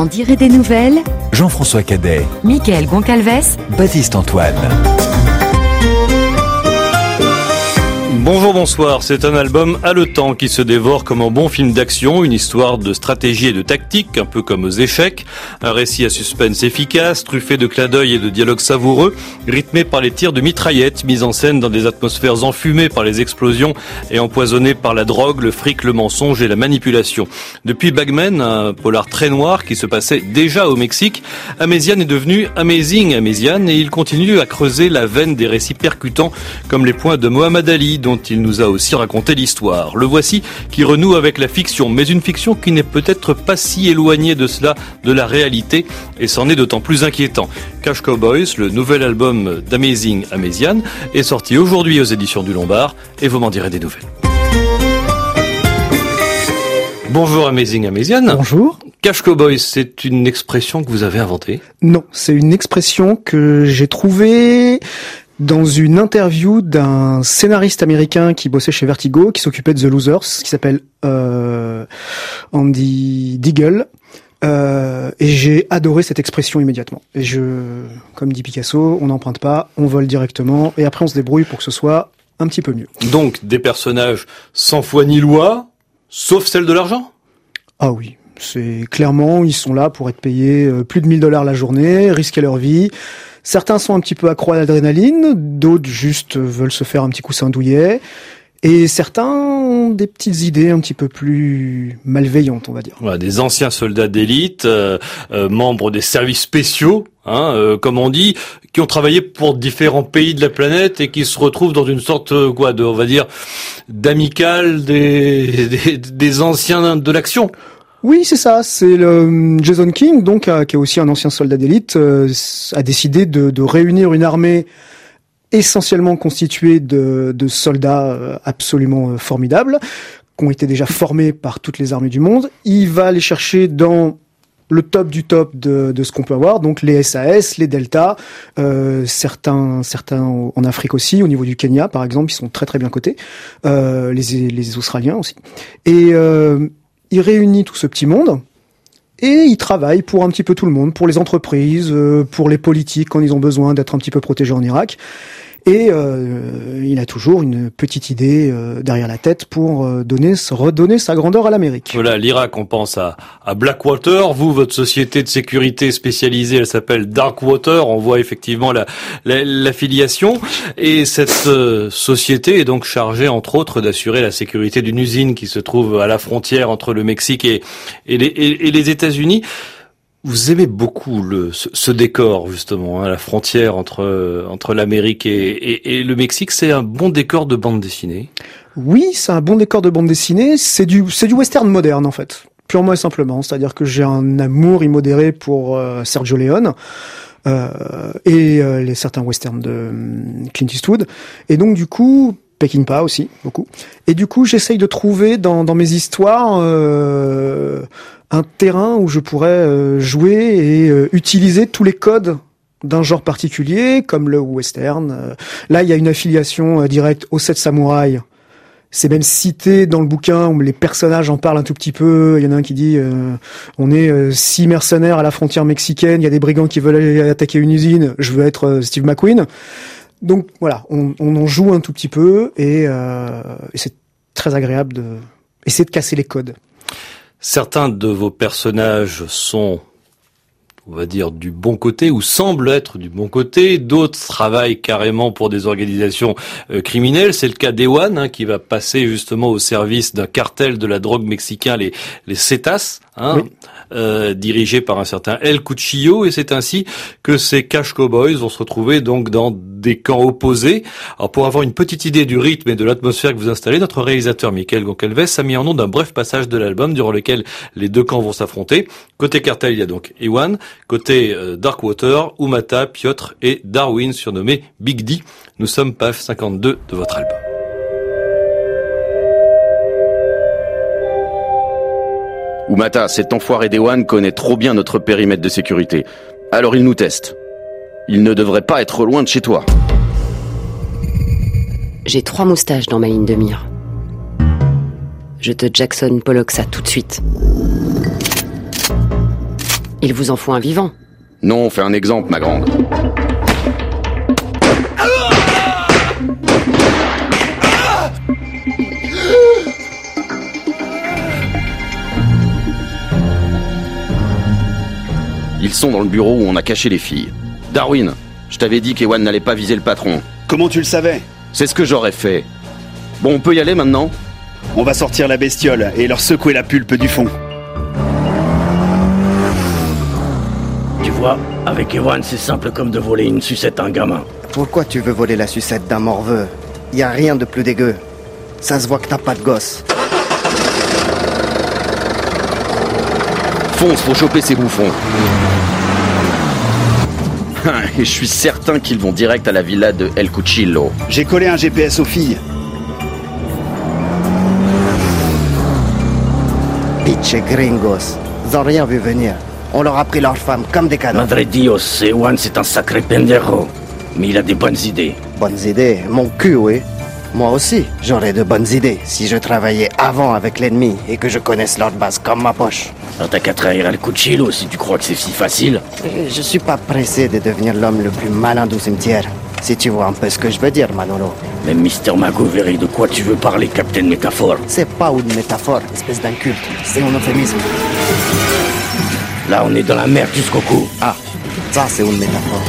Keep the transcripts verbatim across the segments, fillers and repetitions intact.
m'en dirai des nouvelles. Jean-François Cadet, Mickaël Goncalves, Baptiste Antoine. Bonjour, bonsoir, c'est un album haletant qui se dévore comme un bon film d'action, une histoire de stratégie et de tactique, un peu comme aux échecs, un récit à suspense efficace, truffé de clins d'œil et de dialogues savoureux, rythmé par les tirs de mitraillettes, mis en scène dans des atmosphères enfumées par les explosions et empoisonnées par la drogue, le fric, le mensonge et la manipulation. Depuis Bagman, un polar très noir qui se passait déjà au Mexique, Amesian est devenu Amazing Amesian et il continue à creuser la veine des récits percutants comme les points de Mohamed Ali, dont il nous a aussi raconté l'histoire. Le voici qui renoue avec la fiction, mais une fiction qui n'est peut-être pas si éloignée de cela de la réalité, et c'en est d'autant plus inquiétant. Cash Cowboys, le nouvel album d'Amazing Amesian, est sorti aujourd'hui aux éditions du Lombard, et vous m'en direz des nouvelles. Bonjour Amazing Amesian. Bonjour. Cash Cowboys, c'est une expression que vous avez inventée? Non, c'est une expression que j'ai trouvée dans une interview d'un scénariste américain qui bossait chez Vertigo, qui s'occupait de The Losers, qui s'appelle euh, Andy Deagle. Euh, et j'ai adoré cette expression immédiatement. Et je, comme dit Picasso, on n'emprunte pas, on vole directement, et après on se débrouille pour que ce soit un petit peu mieux. Donc, des personnages sans foi ni loi, sauf celle de l'argent? Ah oui, c'est clairement, ils sont là pour être payés plus de mille dollars la journée, risquer leur vie. Certains sont un petit peu accros à l'adrénaline, d'autres juste veulent se faire un petit coussin douillet, et certains ont des petites idées un petit peu plus malveillantes, on va dire. Voilà, des anciens soldats d'élite, euh, euh, membres des services spéciaux, hein, euh, comme on dit, qui ont travaillé pour différents pays de la planète et qui se retrouvent dans une sorte, euh, quoi, de, on va dire, d'amicale des, des, des anciens de l'action. Oui, c'est ça. C'est le Jason King, donc euh, qui est aussi un ancien soldat d'élite, euh, a décidé de, de réunir une armée essentiellement constituée de, de soldats euh, absolument euh, formidables, qui ont été déjà formés par toutes les armées du monde. Il va aller chercher dans le top du top de, de ce qu'on peut avoir, donc les S A S, les Delta, euh, certains, certains en Afrique aussi, au niveau du Kenya par exemple, ils sont très très bien cotés, euh, les, les Australiens aussi. Et euh, il réunit tout ce petit monde et il travaille pour un petit peu tout le monde, pour les entreprises, pour les politiques quand ils ont besoin d'être un petit peu protégés en Irak. Et euh, il a toujours une petite idée euh, derrière la tête pour euh, donner, redonner sa grandeur à l'Amérique. Voilà, l'Irak, on pense à, à Blackwater. Vous, votre société de sécurité spécialisée, elle s'appelle Darkwater. On voit effectivement la, la, l'affiliation. Et cette euh, société est donc chargée, entre autres, d'assurer la sécurité d'une usine qui se trouve à la frontière entre le Mexique et, et, les, et, et les États-Unis. Vous aimez beaucoup le, ce, ce décor, justement, hein, la frontière entre, entre l'Amérique et, et, et le Mexique. C'est un bon décor de bande dessinée. Oui, c'est un bon décor de bande dessinée. C'est du, c'est du western moderne, en fait. Purement et simplement. C'est-à-dire que j'ai un amour immodéré pour euh, Sergio Leone. Euh, et euh, les certains westerns de euh, Clint Eastwood. Et donc, du coup, Peckinpah aussi, beaucoup. Et du coup, j'essaye de trouver dans, dans mes histoires euh, un terrain où je pourrais euh, jouer et euh, utiliser tous les codes d'un genre particulier, comme le western. Là, il y a une affiliation euh, directe aux sept samouraïs. C'est même cité dans le bouquin où les personnages en parlent un tout petit peu. Il y en a un qui dit euh, on est euh, six mercenaires à la frontière mexicaine, il y a des brigands qui veulent aller attaquer une usine, je veux être euh, Steve McQueen. Donc voilà, on, on en joue un tout petit peu et, euh, et c'est très agréable de essayer de casser les codes. Certains de vos personnages sont, on va dire, du bon côté, ou semblent être du bon côté. D'autres travaillent carrément pour des organisations euh, criminelles. C'est le cas d'Ewan, hein, qui va passer justement au service d'un cartel de la drogue mexicain, les, les Zetas, hein, oui. euh, dirigé par un certain El Cuchillo. Et c'est ainsi que ces Cash Cowboys vont se retrouver donc dans des camps opposés. Alors, pour avoir une petite idée du rythme et de l'atmosphère que vous installez, notre réalisateur Mickaël Goncalves a mis en nom d'un bref passage de l'album durant lequel les deux camps vont s'affronter. Côté cartel, il y a donc Ewan. Côté euh, Darkwater, Umata, Piotr et Darwin, surnommé Big D. Nous sommes page cinquante-deux de votre album. Umata, cet enfoiré d'Ewan connaît trop bien notre périmètre de sécurité. Alors il nous teste. Il ne devrait pas être loin de chez toi. J'ai trois moustaches dans ma ligne de mire. Je te Jackson Pollock ça tout de suite. Il vous en faut un vivant. Non, fais un exemple, ma grande. Ils sont dans le bureau où on a caché les filles. Darwin, je t'avais dit qu'Ewan n'allait pas viser le patron. Comment tu le savais? C'est ce que j'aurais fait. Bon, on peut y aller maintenant? On va sortir la bestiole et leur secouer la pulpe du fond. Tu vois, avec Ewan, c'est simple comme de voler une sucette à un gamin. Pourquoi tu veux voler la sucette d'un morveux? Y a rien de plus dégueu. Ça se voit que t'as pas de gosse. Fonce, faut choper ces bouffons. Et je suis certain qu'ils vont direct à la villa de El Cuchillo. J'ai collé un G P S aux filles. Pitch gringos. Ils ont rien vu venir. On leur a pris leurs femmes comme des cadeaux. Madre Dios, Ewan, c'est un sacré pendejo. Mais il a des bonnes idées. Bonnes idées? Mon cul, oui. Moi aussi, j'aurais de bonnes idées si je travaillais avant avec l'ennemi et que je connaisse leur base comme ma poche. Alors t'as qu'à trahir El Cuchillo si tu crois que c'est si facile. Je suis pas pressé de devenir l'homme le plus malin du cimetière. Si tu vois un peu ce que je veux dire, Manolo. Mais Mister Magoveri, de quoi tu veux parler, Capitaine Métaphore? C'est pas une métaphore, espèce d'inculte. C'est un euphémisme. Là, on est dans la merde jusqu'au cou. Ah, ça c'est une métaphore.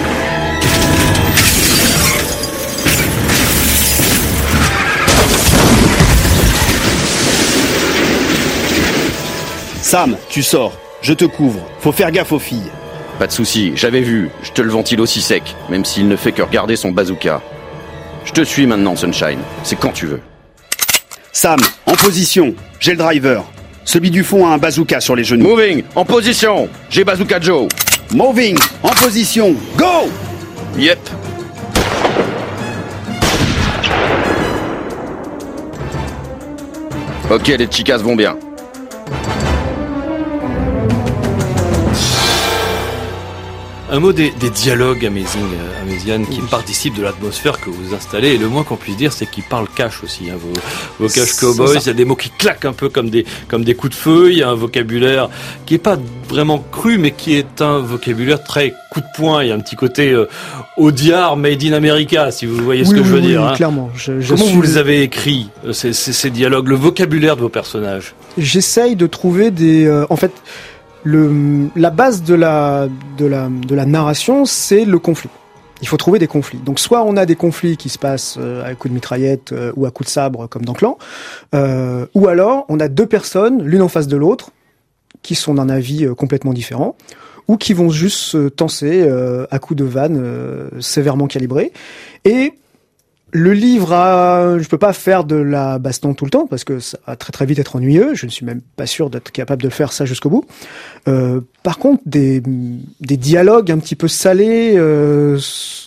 Sam, tu sors. Je te couvre. Faut faire gaffe aux filles. Pas de souci, j'avais vu. Je te le ventile aussi sec, même s'il ne fait que regarder son bazooka. Je te suis maintenant, Sunshine. C'est quand tu veux. Sam, en position. J'ai le driver. Celui du fond a un bazooka sur les genoux. Moving, en position. J'ai Bazooka Joe. Moving, en position. Go! Yep. Ok, les chicas vont bien. Un mot des, des dialogues Amazing, euh, Amazian, qui participent de l'atmosphère que vous installez. Et le moins qu'on puisse dire, c'est qu'ils parlent cash aussi. Hein, vos, vos cash cowboys, il y a des mots qui claquent un peu comme des, comme des coups de feu. Il y a un vocabulaire qui est pas vraiment cru, mais qui est un vocabulaire très coup de poing. Il y a un petit côté euh, Audiard, made in America, si vous voyez ce oui, que oui, je veux oui, dire. Oui, hein. clairement. Je, je Comment suis... vous les avez écrits, ces, ces, ces dialogues, le vocabulaire de vos personnages? J'essaye de trouver des... Euh, en fait... Le, la base de la, de la, de la narration, c'est le conflit. Il faut trouver des conflits. Donc soit on a des conflits qui se passent euh, à coups de mitraillette euh, ou à coups de sabre, comme dans Clan, euh, ou alors on a deux personnes, l'une en face de l'autre, qui sont d'un avis euh, complètement différent, ou qui vont juste se tenser euh, à coups de vanne euh, sévèrement calibrés. Et le livre a, je peux pas faire de la baston tout le temps parce que ça va très très vite être ennuyeux. Je ne suis même pas sûr d'être capable de le faire ça jusqu'au bout. Euh, par contre, des des dialogues un petit peu salés, euh,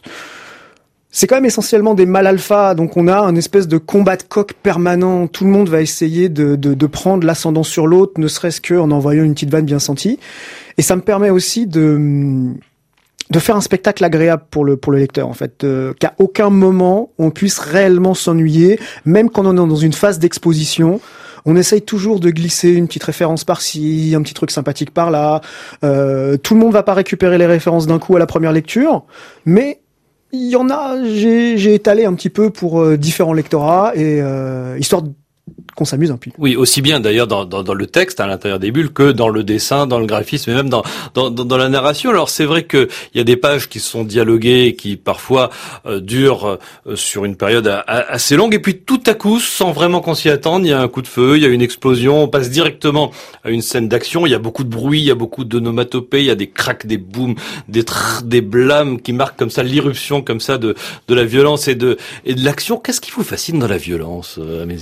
c'est quand même essentiellement des mâles alpha. Donc on a un espèce de combat de coq permanent. Tout le monde va essayer de de, de prendre l'ascendant sur l'autre, ne serait-ce que en envoyant une petite vanne bien sentie. Et ça me permet aussi de de faire un spectacle agréable pour le pour le lecteur, en fait, euh, qu'à aucun moment on puisse réellement s'ennuyer, même quand on est dans une phase d'exposition. On essaye toujours de glisser une petite référence par-ci, un petit truc sympathique par-là. Euh, tout le monde va pas récupérer les références d'un coup à la première lecture, mais il y en a. J'ai j'ai étalé un petit peu pour euh, différents lectorats et euh, histoire de qu'on s'amuse un peu. Oui, aussi bien d'ailleurs dans, dans, dans le texte à l'intérieur des bulles que dans le dessin, dans le graphisme et même dans, dans, dans, dans la narration. Alors c'est vrai qu'il y a des pages qui sont dialoguées et qui parfois euh, durent euh, sur une période a, a, assez longue et puis tout à coup, sans vraiment qu'on s'y attende, il y a un coup de feu, il y a une explosion, on passe directement à une scène d'action, il y a beaucoup de bruit, il y a beaucoup d'onomatopées, il y a des cracks, des booms, des trrr, des blâmes qui marquent comme ça l'irruption comme ça de, de la violence et de, et de l'action. Qu'est-ce qui vous fascine dans la violence, euh, Amazian ?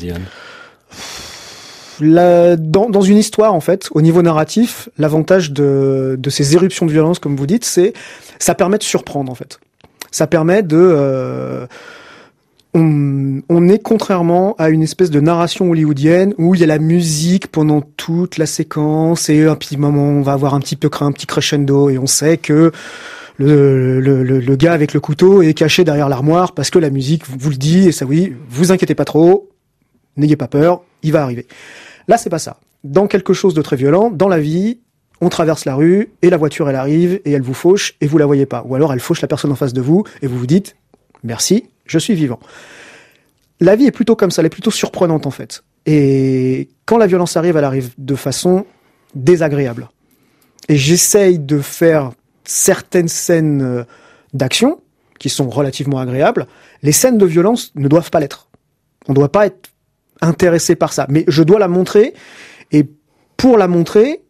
La, dans, dans une histoire, en fait, au niveau narratif, l'avantage de, de ces éruptions de violence, comme vous dites, c'est ça permet de surprendre, en fait. Ça permet de... Euh, on, on est contrairement à une espèce de narration hollywoodienne où il y a la musique pendant toute la séquence et un petit moment, on va avoir un petit peu un petit crescendo et on sait que le, le, le, le gars avec le couteau est caché derrière l'armoire parce que la musique vous le dit et ça vous dit, vous inquiétez pas trop, n'ayez pas peur, il va arriver. Là, c'est pas ça. Dans quelque chose de très violent, dans la vie, on traverse la rue, et la voiture, elle arrive, et elle vous fauche, et vous la voyez pas. Ou alors, elle fauche la personne en face de vous, et vous vous dites, merci, je suis vivant. La vie est plutôt comme ça, elle est plutôt surprenante, en fait. Et quand la violence arrive, elle arrive de façon désagréable. Et j'essaye de faire certaines scènes d'action, qui sont relativement agréables. Les scènes de violence ne doivent pas l'être. On ne doit pas être intéressé par ça. Mais je dois la montrer, et pour la montrer,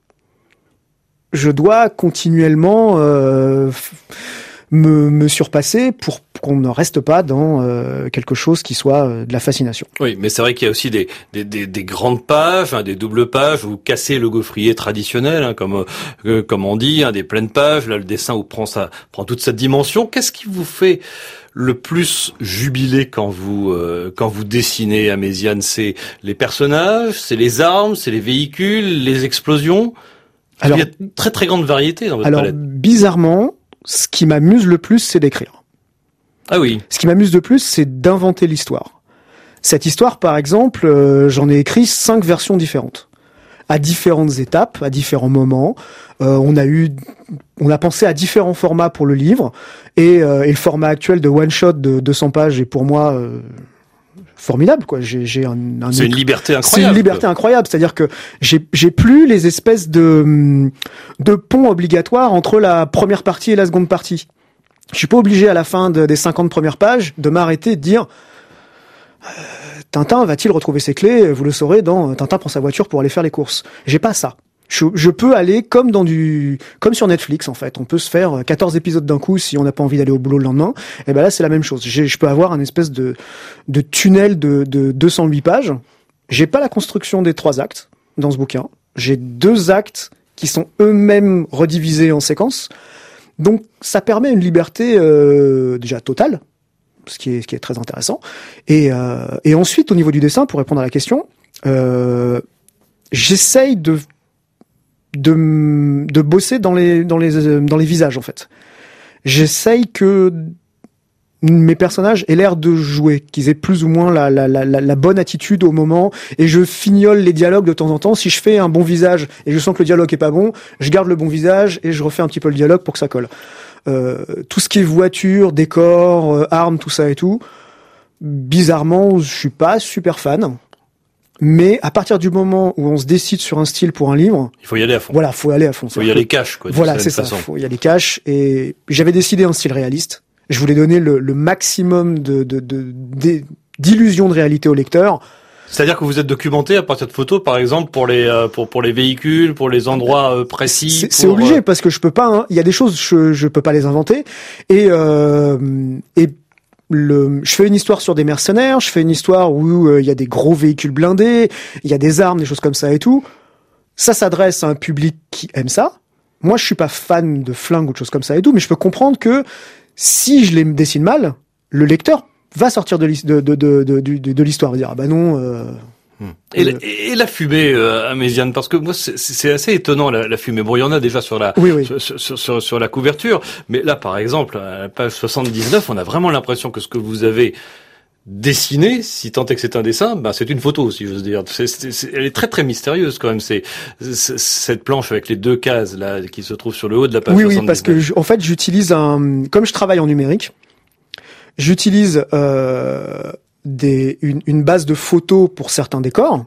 je dois continuellement euh, me, me surpasser pour qu'on ne reste pas dans euh, quelque chose qui soit euh, de la fascination. Oui, mais c'est vrai qu'il y a aussi des, des, des, des grandes pages, hein, des doubles pages, où cassez le gaufrier traditionnel, hein, comme, euh, comme on dit, hein, des pleines pages. Là, le dessin où prend, sa, prend toute cette dimension. Qu'est-ce qui vous fait le plus jubiler quand vous euh, quand vous dessinez à Méziane? C'est les personnages, c'est les armes, c'est les véhicules, les explosions? Alors, il y a une très très grande variété dans votre alors, palette. Alors, bizarrement, ce qui m'amuse le plus, c'est d'écrire. Ah oui. Ce qui m'amuse le plus, c'est d'inventer l'histoire. Cette histoire, par exemple, euh, j'en ai écrit cinq versions différentes, à différentes étapes, à différents moments. Euh, on a eu, on a pensé à différents formats pour le livre, et, euh, et le format actuel de one shot de deux cents pages est pour moi euh, formidable, quoi. J'ai, j'ai un, un c'est une liberté incroyable. C'est une liberté quoi. incroyable, c'est-à-dire que j'ai, j'ai plus les espèces de de ponts obligatoires entre la première partie et la seconde partie. Je suis pas obligé à la fin de, des cinquante premières pages de m'arrêter et de dire euh, Tintin va-t-il retrouver ses clés? Vous le saurez dans Tintin prend sa voiture pour aller faire les courses. J'ai pas ça. Je, je peux aller comme dans du, comme sur Netflix en fait. On peut se faire quatorze épisodes d'un coup si on n'a pas envie d'aller au boulot le lendemain. Et ben là c'est la même chose. J'ai, je peux avoir un espèce de de tunnel de, de deux cent huit pages. J'ai pas la construction des trois actes dans ce bouquin. J'ai deux actes qui sont eux-mêmes redivisés en séquences. Donc ça permet une liberté euh, déjà totale, ce qui est ce qui est très intéressant. Et euh, et ensuite au niveau du dessin, pour répondre à la question, euh, j'essaye de de de bosser dans les dans les dans les visages en fait. J'essaye que mes personnages aient l'air de jouer, qu'ils aient plus ou moins la la la la bonne attitude au moment, et je fignole les dialogues de temps en temps. Si je fais un bon visage et je sens que le dialogue est pas bon, je garde le bon visage et je refais un petit peu le dialogue pour que ça colle. Euh, tout ce qui est voiture, décor, euh, armes, tout ça et tout, bizarrement, je suis pas super fan. Mais à partir du moment où on se décide sur un style pour un livre, il faut y aller à fond. Voilà, faut aller à fond. Il faut y aller cash, quoi. Voilà, c'est ça. Il faut y aller cash. Et j'avais décidé un style réaliste. Je voulais donner le, le maximum de, de, de, de d'illusion de réalité au lecteur. C'est-à-dire que vous êtes documenté à partir de photos, par exemple, pour les euh, pour pour les véhicules, pour les endroits euh, précis. C'est, pour, c'est obligé euh... parce que je peux pas. Hein, il y a des choses je je peux pas les inventer. Et euh, et Le, je fais une histoire sur des mercenaires, je fais une histoire où il euh, y a des gros véhicules blindés, il y a des armes, des choses comme ça et tout. Ça s'adresse à un public qui aime ça. Moi, je suis pas fan de flingues ou de choses comme ça et tout, mais je peux comprendre que si je les dessine mal, le lecteur va sortir de, de, de, de, de, de, de l'histoire, va dire ah bah non. Euh, Et, euh, la, et la fumée euh, à Méziane, parce que moi c'est, c'est assez étonnant la, la fumée. Bon, il y en a déjà sur la oui, oui. Sur, sur, sur, sur la couverture, mais là par exemple à la page soixante-dix-neuf, on a vraiment l'impression que ce que vous avez dessiné, si tant est que c'est un dessin, ben c'est une photo, si j'ose dire. C'est, c'est, c'est, elle est très très mystérieuse quand même. C'est, c'est cette planche avec les deux cases là qui se trouvent sur le haut de la page oui, soixante-dix-neuf. Oui, parce que je, en fait j'utilise un, comme je travaille en numérique, j'utilise euh, des une, une base de photos pour certains décors.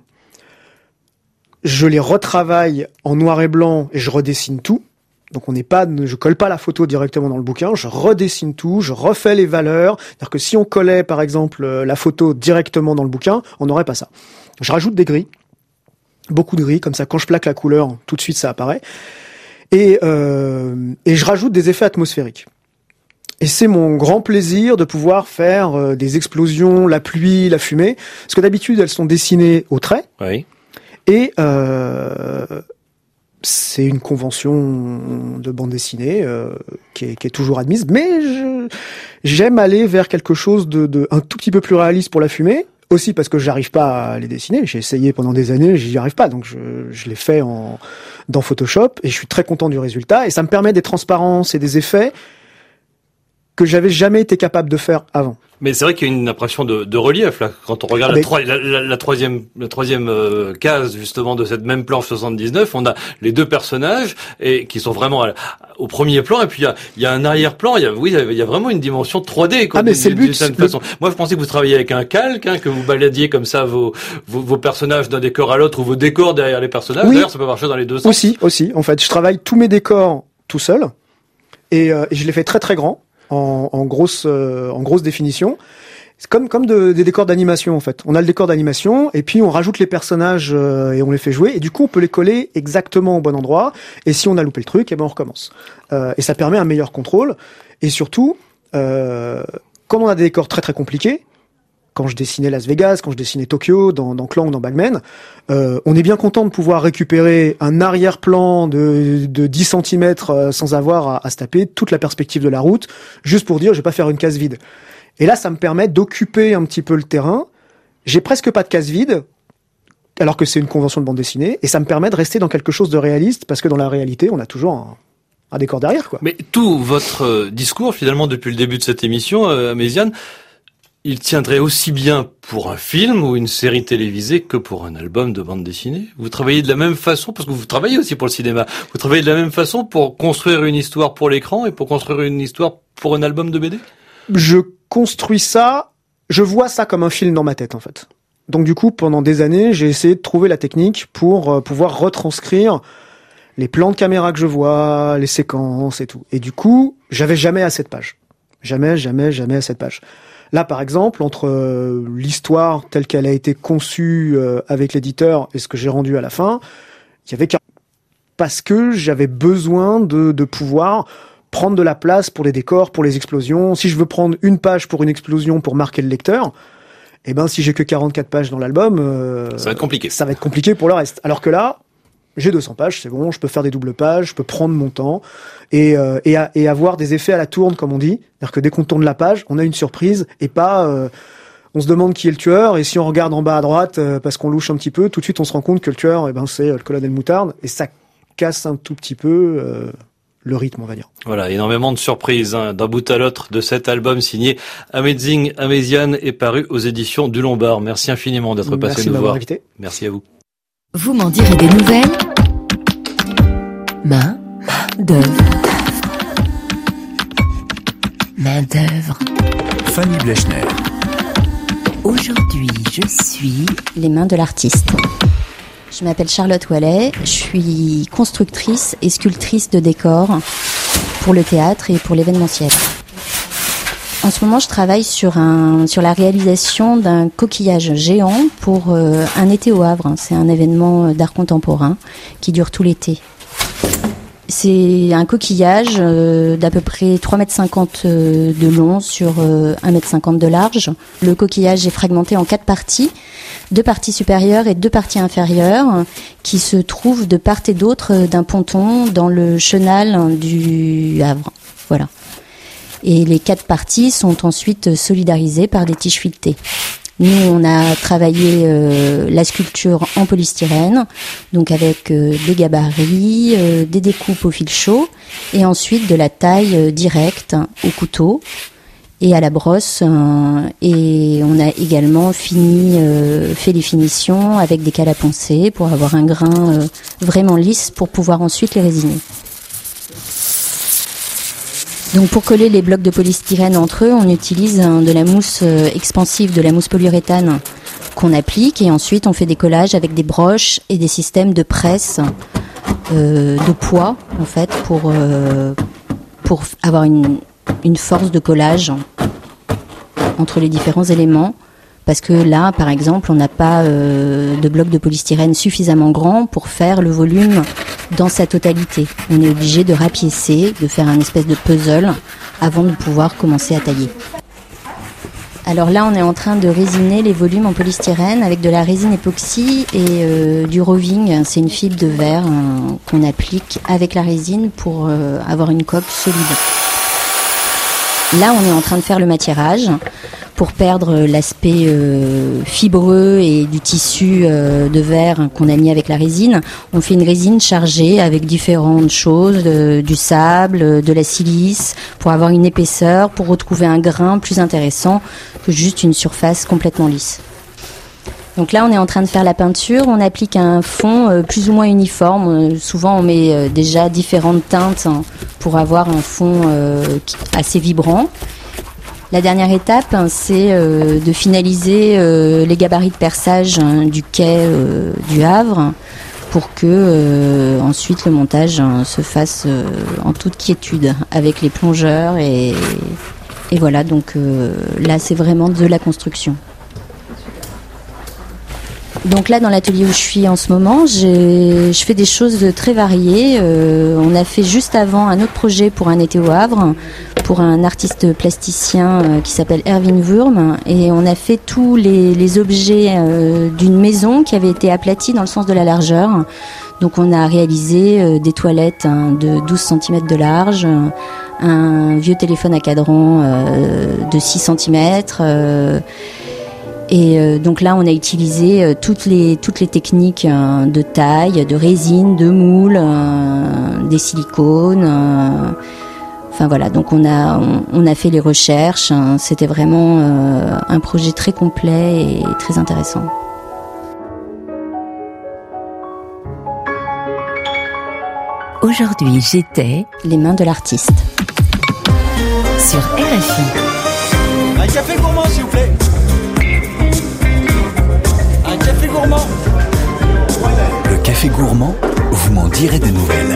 Je les retravaille en noir et blanc et je redessine tout. Donc on n'est pas, je colle pas la photo directement dans le bouquin, je redessine tout, je refais les valeurs. C'est-à-dire que si on collait par exemple la photo directement dans le bouquin, on n'aurait pas ça. Je rajoute des gris, beaucoup de gris, comme ça quand je plaque la couleur, tout de suite ça apparaît. Et euh, et je rajoute des effets atmosphériques. Et c'est mon grand plaisir de pouvoir faire euh, des explosions, la pluie, la fumée, parce que d'habitude elles sont dessinées au trait. Oui. Et euh, c'est une convention de bande dessinée euh, qui, est, qui est toujours admise, mais je, j'aime aller vers quelque chose de, de un tout petit peu plus réaliste pour la fumée, aussi parce que j'arrive pas à les dessiner. J'ai essayé pendant des années, j'y arrive pas, donc je, je l'ai fait en dans Photoshop et je suis très content du résultat. Et ça me permet des transparences et des effets que j'avais jamais été capable de faire avant. Mais c'est vrai qu'il y a une impression de, de relief là quand on regarde ah la, mais... troi- la, la, la troisième, la troisième euh, case justement de cette même planche soixante-dix-neuf. On a les deux personnages et qui sont vraiment à, au premier plan et puis il y a, il y a un arrière-plan. Il y a, oui, il y a vraiment une dimension trois D. Quoi, ah mais c'est le but. D'une certaine façon. Moi, je pensais que vous travailliez avec un calque, hein, que vous baladiez comme ça vos, vos, vos personnages d'un décor à l'autre ou vos décors derrière les personnages. Oui. D'ailleurs, ça peut marcher dans les deux sens. Aussi, aussi. En fait, je travaille tous mes décors tout seul et, euh, et je les fais très très grands en, en grosse, euh, en grosse définition. C'est comme comme de, des décors d'animation en fait. On a le décor d'animation et puis on rajoute les personnages euh, et on les fait jouer et du coup on peut les coller exactement au bon endroit et si on a loupé le truc, eh ben on recommence. Euh, et ça permet un meilleur contrôle et surtout euh, quand on a des décors très très compliqués, quand je dessinais Las Vegas, quand je dessinais Tokyo, dans, dans Clank, dans Bagman, euh, on est bien content de pouvoir récupérer un arrière-plan de, de dix centimètres euh, sans avoir à, à se taper toute la perspective de la route, juste pour dire je vais pas faire une case vide. Et là, ça me permet d'occuper un petit peu le terrain. J'ai presque pas de case vide, alors que c'est une convention de bande dessinée, et ça me permet de rester dans quelque chose de réaliste, parce que dans la réalité, on a toujours un, un décor derrière, quoi. Mais tout votre euh, discours, finalement, depuis le début de cette émission, euh, Méziane, il tiendrait aussi bien pour un film ou une série télévisée que pour un album de bande dessinée. Vous travaillez de la même façon, parce que vous travaillez aussi pour le cinéma, vous travaillez de la même façon pour construire une histoire pour l'écran et pour construire une histoire pour un album de B D ? Je construis ça, je vois ça comme un film dans ma tête en fait. Donc du coup, pendant des années, j'ai essayé de trouver la technique pour euh, pouvoir retranscrire les plans de caméra que je vois, les séquences et tout. Et du coup, j'avais jamais assez de pages. Jamais, jamais, jamais assez de pages. Là, par exemple, entre euh, l'histoire telle qu'elle a été conçue euh, avec l'éditeur et ce que j'ai rendu à la fin, il y avait qu'un... Parce que j'avais besoin de, de pouvoir prendre de la place pour les décors, pour les explosions. Si je veux prendre une page pour une explosion pour marquer le lecteur, eh ben si j'ai que quarante-quatre pages dans l'album, euh, ça va être compliqué. Ça va être compliqué pour le reste. Alors que là, j'ai deux cents pages, c'est bon, je peux faire des doubles pages, je peux prendre mon temps et euh, et, a, et avoir des effets à la tourne, comme on dit. C'est-à-dire que dès qu'on tourne la page, on a une surprise et pas euh, on se demande qui est le tueur et si on regarde en bas à droite euh, parce qu'on louche un petit peu, tout de suite on se rend compte que le tueur, eh ben c'est euh, le colonel Moutarde et ça casse un tout petit peu euh, le rythme, on va dire. Voilà, énormément de surprises hein, d'un bout à l'autre de cet album signé Amazing Amazian est paru aux éditions du Lombard. Merci infiniment d'être passé Merci nous voir. Invité. Merci à vous. Vous m'en direz des nouvelles. Main d'œuvre. Main d'œuvre. Fanny Blechner. Aujourd'hui, je suis les mains de l'artiste. Je m'appelle Charlotte Wallet, je suis constructrice et sculptrice de décors pour le théâtre et pour l'événementiel. En ce moment, je travaille sur un sur la réalisation d'un coquillage géant pour euh, un été au Havre. C'est un événement d'art contemporain qui dure tout l'été. C'est un coquillage euh, d'à peu près trois mètres cinquante euh, de long sur euh, un mètre cinquante de large. Le coquillage est fragmenté en quatre parties, deux parties supérieures et deux parties inférieures, qui se trouvent de part et d'autre d'un ponton dans le chenal du Havre. Voilà. Et les quatre parties sont ensuite solidarisées par des tiges filetées. Nous, on a travaillé euh, la sculpture en polystyrène, donc avec euh, des gabarits, euh, des découpes au fil chaud, et ensuite de la taille euh, directe au couteau et à la brosse. Euh, et on a également fini, euh, fait les finitions avec des cales à poncer pour avoir un grain euh, vraiment lisse pour pouvoir ensuite les résiner. Donc pour coller les blocs de polystyrène entre eux, on utilise de la mousse euh, expansive, de la mousse polyuréthane qu'on applique et ensuite on fait des collages avec des broches et des systèmes de presse euh, de poids en fait pour euh, pour avoir une une force de collage entre les différents éléments. Parce que là, par exemple, on n'a pas euh, de bloc de polystyrène suffisamment grand pour faire le volume dans sa totalité. On est obligé de rapiécer, de faire un espèce de puzzle avant de pouvoir commencer à tailler. Alors là, on est en train de résiner les volumes en polystyrène avec de la résine époxy et euh, du roving. C'est une fibre de verre hein, qu'on applique avec la résine pour euh, avoir une coque solide. Là, on est en train de faire le matiérage. pour perdre l'aspect euh, fibreux et du tissu euh, de verre qu'on a mis avec la résine. On fait une résine chargée avec différentes choses, de, du sable, de la silice, pour avoir une épaisseur, pour retrouver un grain plus intéressant que juste une surface complètement lisse. Donc là, on est en train de faire la peinture. On applique un fond euh, plus ou moins uniforme. Euh, souvent, on met euh, déjà différentes teintes hein, pour avoir un fond euh, assez vibrant. La dernière étape, hein, c'est euh, de finaliser euh, les gabarits de perçage hein, du quai euh, du Havre pour que euh, ensuite le montage hein, se fasse euh, en toute quiétude avec les plongeurs et, et voilà. Donc euh, là, c'est vraiment de la construction. Donc là, dans l'atelier où je suis en ce moment, j'ai, je fais des choses très variées. Euh, on a fait juste avant un autre projet pour un été au Havre, pour un artiste plasticien euh, qui s'appelle Erwin Wurm. Et on a fait tous les, les objets euh, d'une maison qui avait été aplatie dans le sens de la largeur. Donc on a réalisé euh, des toilettes hein, de douze centimètres de large, un vieux téléphone à cadran euh, de six centimètres, euh, et euh, donc là, on a utilisé euh, toutes les toutes les techniques euh, de taille, de résine, de moule, euh, des silicones. Euh, enfin voilà, donc on a on, on a fait les recherches. Hein, c'était vraiment euh, un projet très complet et très intéressant. Aujourd'hui, j'étais les mains de l'artiste sur R F I. Un café gourmand, s'il vous plaît. Un café gourmand. Le café gourmand, vous m'en direz des nouvelles.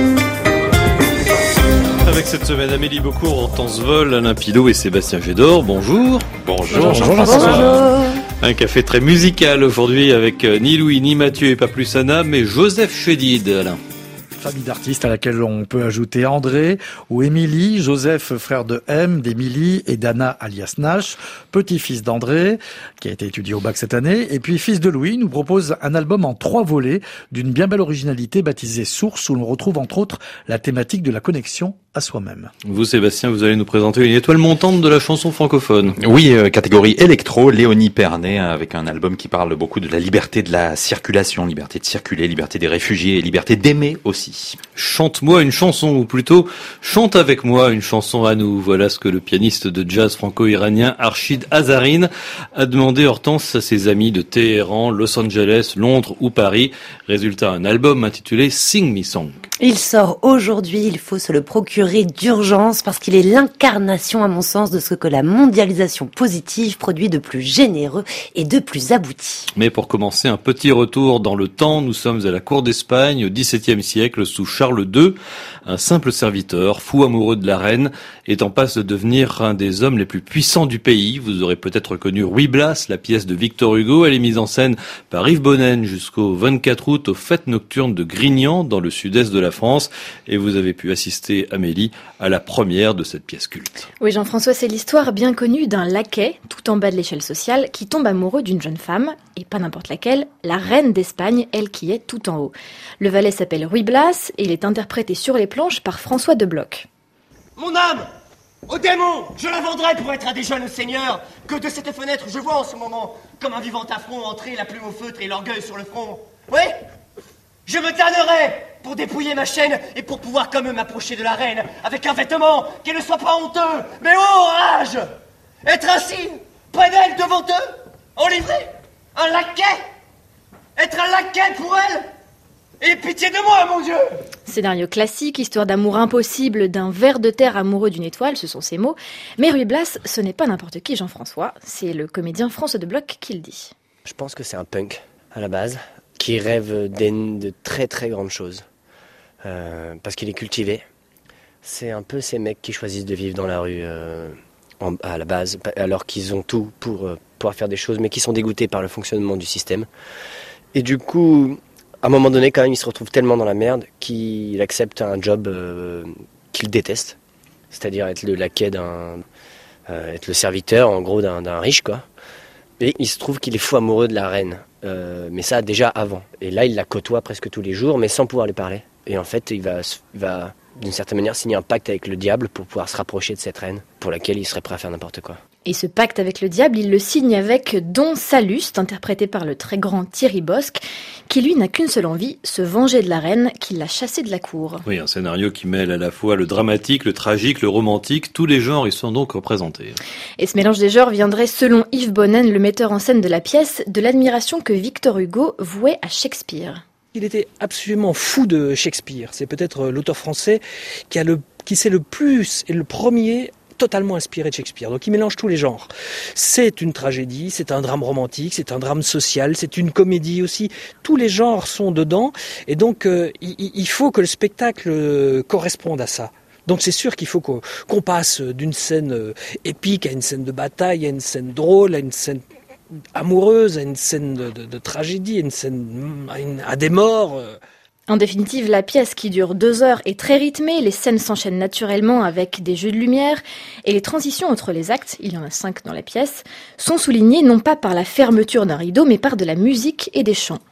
Avec cette semaine Amélie Beaucourt, Hortense Vol, Alain Pilot et Sébastien Gédor. Bonjour. Bonjour. Bonjour. Bonjour. Un café très musical aujourd'hui avec ni Louis, ni Mathieu et pas plus Anna, mais Joseph Chédid, Alain. Famille d'artistes à laquelle on peut ajouter André ou Émilie, Joseph, frère de M, d'Émilie et d'Anna alias Nash, petit-fils d'André, qui a été étudié au bac cette année, et puis fils de Louis, nous propose un album en trois volets d'une bien belle originalité baptisée Source, où l'on retrouve entre autres la thématique de la connexion à soi-même. Vous, Sébastien, vous allez nous présenter une étoile montante de la chanson francophone. Oui, euh, catégorie électro, Léonie Pernet, avec un album qui parle beaucoup de la liberté de la circulation, liberté de circuler, liberté des réfugiés et liberté d'aimer aussi. Chante-moi une chanson, ou plutôt chante avec moi une chanson à nous. Voilà ce que le pianiste de jazz franco-iranien Arshid Azarin a demandé Hortense à ses amis de Téhéran, Los Angeles, Londres ou Paris. Résultat, un album intitulé Sing Me Song. Il sort aujourd'hui, il faut se le procurer d'urgence parce qu'il est l'incarnation, à mon sens, de ce que la mondialisation positive produit de plus généreux et de plus abouti. Mais pour commencer, un petit retour dans le temps. Nous sommes à la cour d'Espagne au dix-septième siècle sous Charles deux. Un simple serviteur, fou amoureux de la reine, est en passe de devenir un des hommes les plus puissants du pays. Vous aurez peut-être reconnu Ruy Blas, la pièce de Victor Hugo. Elle est mise en scène par Yves Bonnen jusqu'au vingt-quatre août aux fêtes nocturnes de Grignan dans le sud-est de la France. Et vous avez pu assister, Amélie, à la première de cette pièce culte. Oui, Jean-François, c'est l'histoire bien connue d'un laquais, tout en bas de l'échelle sociale, qui tombe amoureux d'une jeune femme, et pas n'importe laquelle, la reine d'Espagne, elle qui est tout en haut. Le valet s'appelle Ruy Blas, et il est interprété sur les planches par François de Bloch. Mon âme, au démon, je la vendrai pour être un des jeunes seigneurs que de cette fenêtre je vois en ce moment, comme un vivant affront entrer la plume au feutre et l'orgueil sur le front. Oui, je me tannerai pour dépouiller ma chaîne et pour pouvoir comme eux m'approcher de la reine avec un vêtement qui ne soit pas honteux, mais oh rage, être assis près d'elle devant eux, en livrée, un laquais, être un laquais pour elle. Et pitié de moi, mon Dieu! Scénario classique, histoire d'amour impossible d'un ver de terre amoureux d'une étoile, ce sont ses mots. Mais Ruy Blas, ce n'est pas n'importe qui, Jean-François, c'est le comédien François de Bloch qui le dit. Je pense que c'est un punk, à la base, qui rêve de très très grandes choses. Euh, parce qu'il est cultivé. C'est un peu ces mecs qui choisissent de vivre dans la rue euh, en, à la base, alors qu'ils ont tout pour euh, pouvoir faire des choses, mais qui sont dégoûtés par le fonctionnement du système. Et du coup... à un moment donné, quand même, il se retrouve tellement dans la merde qu'il accepte un job euh, qu'il déteste. C'est-à-dire être le laquais d'un... Euh, être le serviteur, en gros, d'un, d'un riche, quoi. Et il se trouve qu'il est fou amoureux de la reine. Euh, mais ça, déjà avant. Et là, il la côtoie presque tous les jours, mais sans pouvoir lui parler. Et en fait, il va, il va d'une certaine manière, signer un pacte avec le diable pour pouvoir se rapprocher de cette reine, pour laquelle il serait prêt à faire n'importe quoi. Et ce pacte avec le diable, il le signe avec Don Salluste, interprété par le très grand Thierry Bosc, qui lui n'a qu'une seule envie, se venger de la reine qui l'a chassé de la cour. Oui, un scénario qui mêle à la fois le dramatique, le tragique, le romantique, tous les genres y sont donc représentés. Et ce mélange des genres viendrait, selon Yves Bonnen, le metteur en scène de la pièce, de l'admiration que Victor Hugo vouait à Shakespeare. Il était absolument fou de Shakespeare. C'est peut-être l'auteur français qui a le, qui s'est le plus et le premier totalement inspiré de Shakespeare. Donc il mélange tous les genres. C'est une tragédie, c'est un drame romantique, c'est un drame social, c'est une comédie aussi. Tous les genres sont dedans et donc euh, il, il faut que le spectacle corresponde à ça. Donc c'est sûr qu'il faut qu'on, qu'on passe d'une scène épique à une scène de bataille, à une scène drôle, à une scène amoureuse, à une scène de, de, de tragédie, à une scène à, une, à des morts. En définitive, la pièce qui dure deux heures est très rythmée, les scènes s'enchaînent naturellement avec des jeux de lumière, et les transitions entre les actes, il y en a cinq dans la pièce, sont soulignées non pas par la fermeture d'un rideau, mais par de la musique et des chants.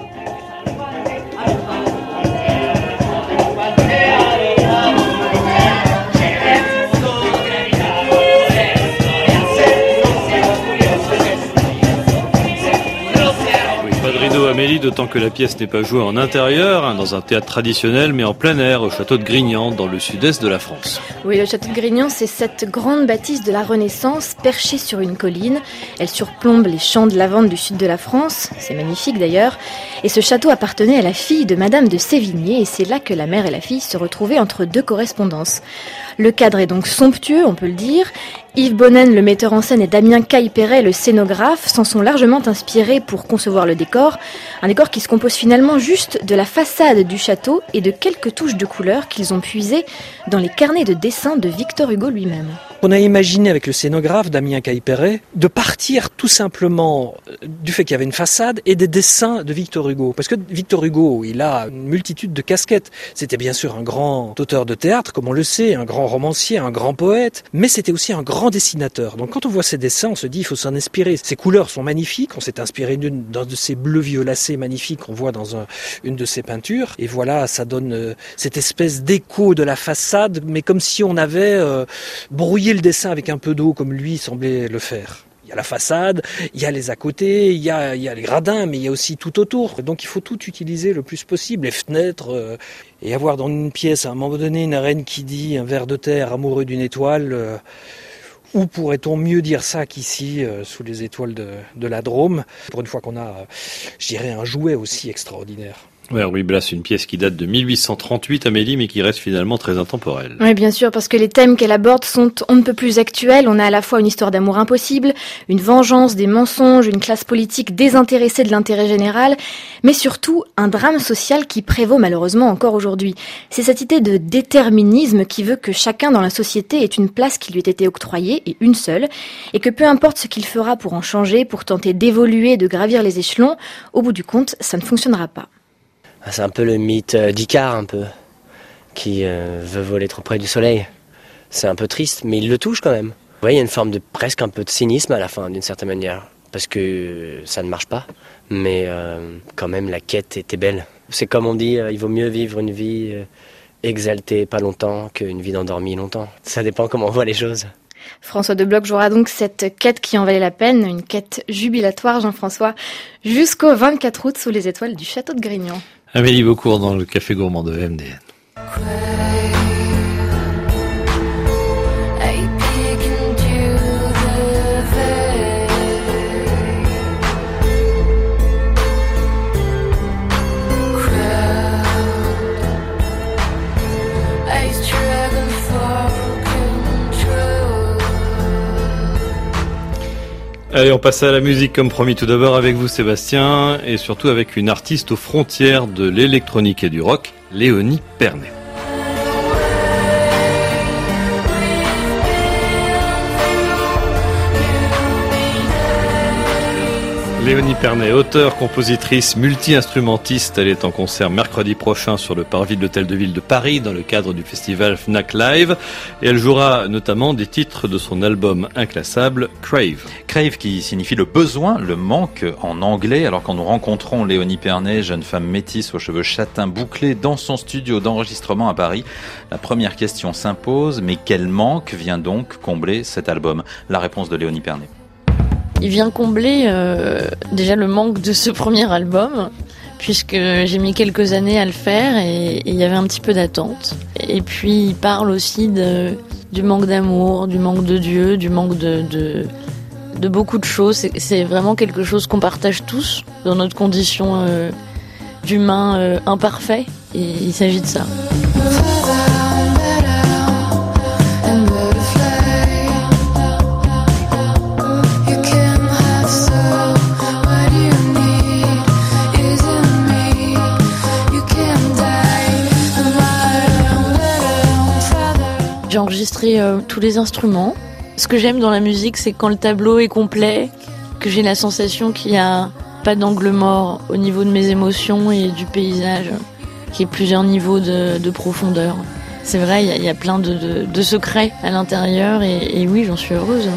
Amélie, d'autant que la pièce n'est pas jouée en intérieur, hein, dans un théâtre traditionnel, mais en plein air, au château de Grignan, dans le sud-est de la France. Oui, le château de Grignan, c'est cette grande bâtisse de la Renaissance, perchée sur une colline. Elle surplombe les champs de lavande du sud de la France, c'est magnifique d'ailleurs. Et ce château appartenait à la fille de Madame de Sévigné, et c'est là que la mère et la fille se retrouvaient entre deux correspondances. Le cadre est donc somptueux, on peut le dire. Yves Bonnen, le metteur en scène, et Damien Caille-Perret, le scénographe, s'en sont largement inspirés pour concevoir le décor. Un décor qui se compose finalement juste de la façade du château et de quelques touches de couleurs qu'ils ont puisées dans les carnets de dessin de Victor Hugo lui-même. On a imaginé avec le scénographe Damien Caille-Perret de partir tout simplement du fait qu'il y avait une façade et des dessins de Victor Hugo. Parce que Victor Hugo, il a une multitude de casquettes. C'était bien sûr un grand auteur de théâtre, comme on le sait, un grand romancier, un grand poète, mais c'était aussi un grand dessinateur. Donc quand on voit ses dessins, on se dit il faut s'en inspirer. Ses couleurs sont magnifiques, on s'est inspiré d'une, d'un de ces bleus violacés magnifiques qu'on voit dans un, une de ses peintures. Et voilà, ça donne euh, cette espèce d'écho de la façade, mais comme si on avait euh, brouillé le dessin avec un peu d'eau comme lui semblait le faire. Il y a la façade, il y a les à côté, il y a, il y a les gradins, mais il y a aussi tout autour. Donc il faut tout utiliser le plus possible, les fenêtres, euh, et avoir dans une pièce à un moment donné une reine qui dit un ver de terre amoureux d'une étoile. Euh, Où pourrait-on mieux dire ça qu'ici, euh, sous les étoiles de, de la Drôme, pour une fois qu'on a, euh, je dirais, un jouet aussi extraordinaire. Ouais, Ruy Blas, une pièce qui date de mille huit cent trente-huit, Amélie, mais qui reste finalement très intemporelle. Oui, bien sûr, parce que les thèmes qu'elle aborde sont on ne peut plus actuels. On a à la fois une histoire d'amour impossible, une vengeance, des mensonges, une classe politique désintéressée de l'intérêt général, mais surtout un drame social qui prévaut malheureusement encore aujourd'hui. C'est cette idée de déterminisme qui veut que chacun dans la société ait une place qui lui ait été octroyée, et une seule, et que peu importe ce qu'il fera pour en changer, pour tenter d'évoluer, de gravir les échelons, au bout du compte, ça ne fonctionnera pas. C'est un peu le mythe d'Icare, un peu, qui euh, veut voler trop près du soleil. C'est un peu triste, mais il le touche quand même. Vous voyez, il y a une forme de presque un peu de cynisme à la fin, d'une certaine manière, parce que ça ne marche pas, mais euh, quand même la quête était belle. C'est comme on dit, euh, il vaut mieux vivre une vie euh, exaltée pas longtemps qu'une vie d'endormi longtemps. Ça dépend comment on voit les choses. François de Bloch jouera donc cette quête qui en valait la peine, une quête jubilatoire, Jean-François, jusqu'au vingt-quatre août sous les étoiles du château de Grignan. Amélie Beaucourt dans le Café Gourmand de M D N. Allez, on passe à la musique comme promis, tout d'abord avec vous Sébastien, et surtout avec une artiste aux frontières de l'électronique et du rock, Léonie Pernet. Léonie Pernet, auteure, compositrice, multi-instrumentiste, elle est en concert mercredi prochain sur le parvis de l'Hôtel de Ville de Paris dans le cadre du festival Fnac Live et elle jouera notamment des titres de son album inclassable Crave. Crave qui signifie le besoin, le manque en anglais. Alors quand nous rencontrons Léonie Pernet, jeune femme métisse aux cheveux châtains bouclés dans son studio d'enregistrement à Paris, la première question s'impose, mais quel manque vient donc combler cet album? La réponse de Léonie Pernet. Il vient combler euh, déjà le manque de ce premier album, puisque j'ai mis quelques années à le faire et il y avait un petit peu d'attente. Et puis il parle aussi de, du manque d'amour, du manque de Dieu, du manque de, de, de beaucoup de choses. C'est, c'est vraiment quelque chose qu'on partage tous dans notre condition euh, d'humain euh, imparfait, et il s'agit de ça. J'ai enregistré euh, tous les instruments. Ce que j'aime dans la musique, c'est quand le tableau est complet, que j'ai la sensation qu'il n'y a pas d'angle mort au niveau de mes émotions et du paysage, qu'il y ait plusieurs niveaux de, de profondeur. C'est vrai, il y, y a plein de, de, de secrets à l'intérieur et, et oui, j'en suis heureuse.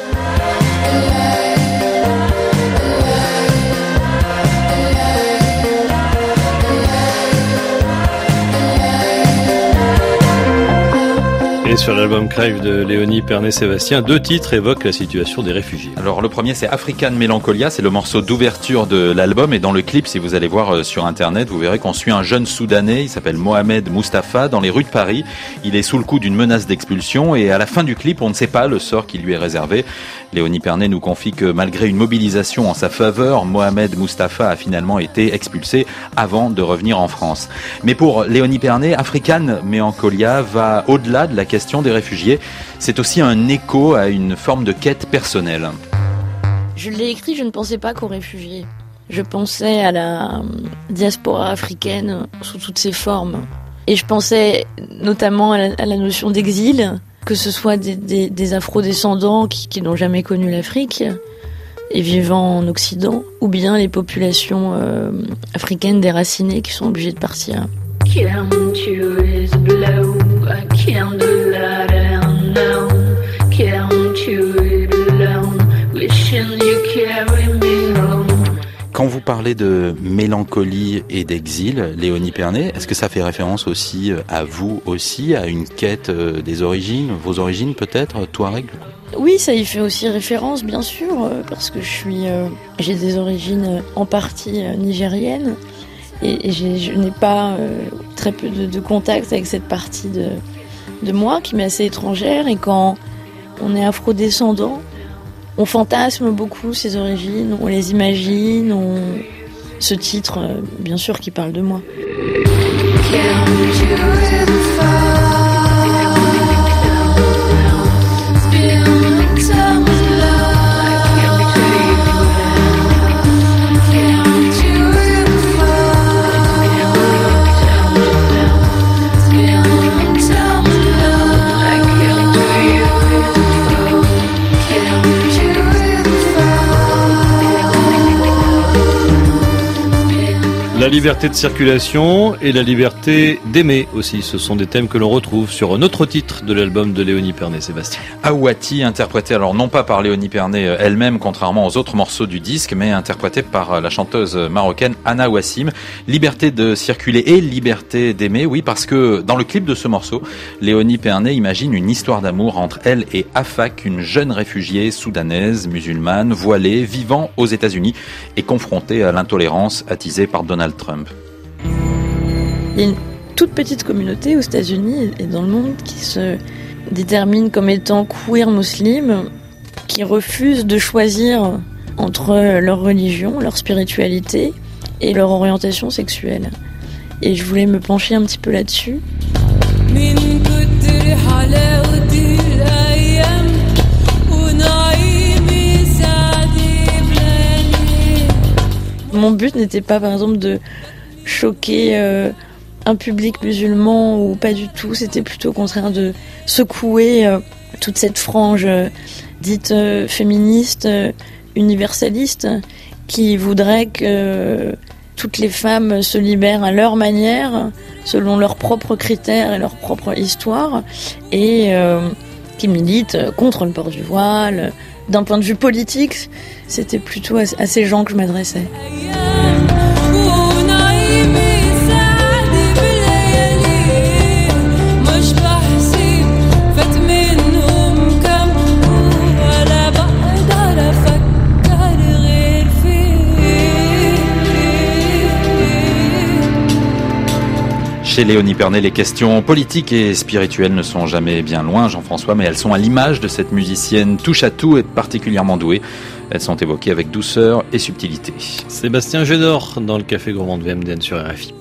Et sur l'album Crave de Léonie Pernet-Sébastien, deux titres évoquent la situation des réfugiés. Alors le premier c'est African Melancholia, c'est le morceau d'ouverture de l'album et dans le clip, si vous allez voir sur internet, vous verrez qu'on suit un jeune Soudanais, il s'appelle Mohamed Mustafa, dans les rues de Paris. Il est sous le coup d'une menace d'expulsion et à la fin du clip, on ne sait pas le sort qui lui est réservé. Léonie Pernet nous confie que malgré une mobilisation en sa faveur, Mohamed Mustafa a finalement été expulsé avant de revenir en France. Mais pour Léonie Pernet, African Melancholia va au-delà de la question des réfugiés. C'est aussi un écho à une forme de quête personnelle. Je l'ai écrit, je ne pensais pas qu'aux réfugiés. Je pensais à la diaspora africaine sous toutes ses formes. Et je pensais notamment à la, à la notion d'exil, que ce soit des, des, des afro-descendants qui, qui n'ont jamais connu l'Afrique et vivant en Occident, ou bien les populations euh, africaines déracinées qui sont obligées de partir. Quand vous parlez de mélancolie et d'exil, Léonie Pernet, est-ce que ça fait référence aussi à vous aussi, à une quête des origines, vos origines peut-être, Touareg? Oui, ça y fait aussi référence, bien sûr, parce que je suis, euh, j'ai des origines en partie nigériennes et, et j'ai, je n'ai pas euh, très peu de, de contact avec cette partie de, de moi qui m'est assez étrangère. Et quand on est afro-descendant, on fantasme beaucoup ces origines, on les imagine, on... ce titre, bien sûr, qui parle de moi. La liberté de circulation et la liberté d'aimer aussi, ce sont des thèmes que l'on retrouve sur un autre titre de l'album de Léonie Pernet-Sébastien. Ahouati, interprété alors non pas par Léonie Pernet elle-même, contrairement aux autres morceaux du disque, mais interprété par la chanteuse marocaine Anna Wassim. Liberté de circuler et liberté d'aimer, oui, parce que dans le clip de ce morceau, Léonie Pernet imagine une histoire d'amour entre elle et Afak, une jeune réfugiée soudanaise, musulmane, voilée, vivant aux États-Unis et confrontée à l'intolérance attisée par Donald Trump. Il y a une toute petite communauté aux États-Unis et dans le monde qui se détermine comme étant queer muslim, qui refuse de choisir entre leur religion, leur spiritualité et leur orientation sexuelle. Et je voulais me pencher un petit peu là-dessus. Mon but n'était pas, par exemple, de choquer euh, un public musulman ou pas du tout. C'était plutôt au contraire de secouer euh, toute cette frange euh, dite euh, féministe, euh, universaliste, qui voudrait que toutes les femmes se libèrent à leur manière, selon leurs propres critères et leur propre histoire, et euh, qui militent contre le port du voile. D'un point de vue politique, c'était plutôt à ces gens que je m'adressais. Chez Léonie Pernet, les questions politiques et spirituelles ne sont jamais bien loin, Jean-François, mais elles sont à l'image de cette musicienne touche à tout et particulièrement douée. Elles sont évoquées avec douceur et subtilité. Sébastien Gédor dans le Café Gourmand de V M D N sur R F I.